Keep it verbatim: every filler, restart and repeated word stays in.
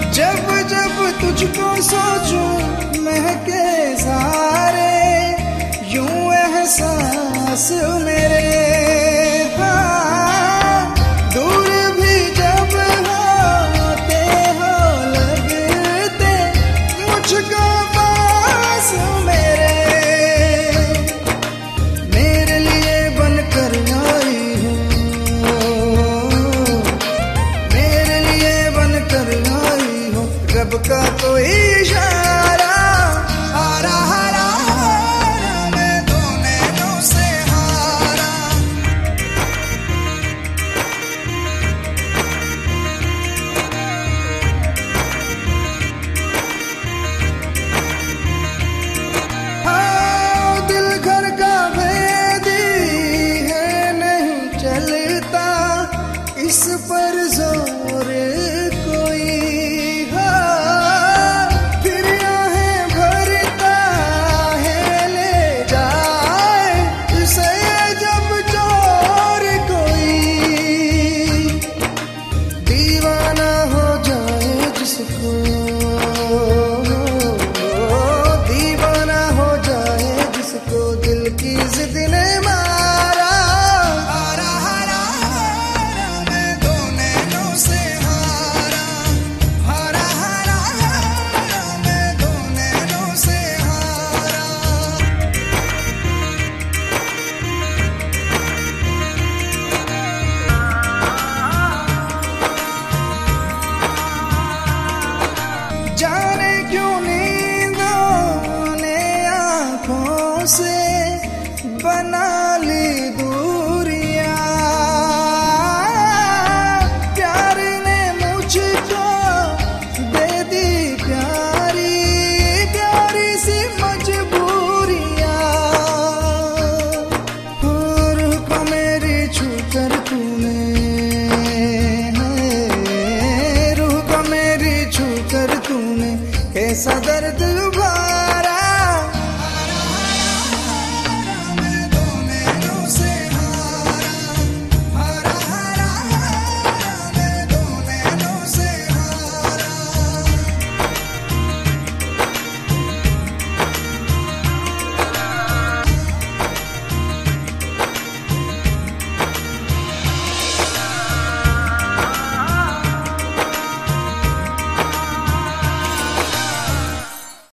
जब जब तुझको सोचूं महके सारे यूं एहसास मेरे, हाँ दूर भी जब होते हो लगते मुझको पास मेरे। मेरे लिए बनकर आई हो, मेरे लिए बनकर आई हो रब का कोई इशारा। हारा हारा हारा मैं दो नैनों से हारा। हाँ दिल घर का भेदी है नहीं चलता इस पर जोर कोई, दीवाना हो जाए जिसको दिल की जिद ने मारा। हारा हारा हारा मैं दो नैनों से हारा। हारा हारा हारा मैं दो नैनों से हारा। जाने क्यों नींदों ने आँखों से बना ली दूरियां, प्यार ने मुझको दे दी प्यारी प्यारी सी मजबूरियां। रूह को मेरी छू कर तूने, रूह को मेरी छू कर तूने कैसा दर्द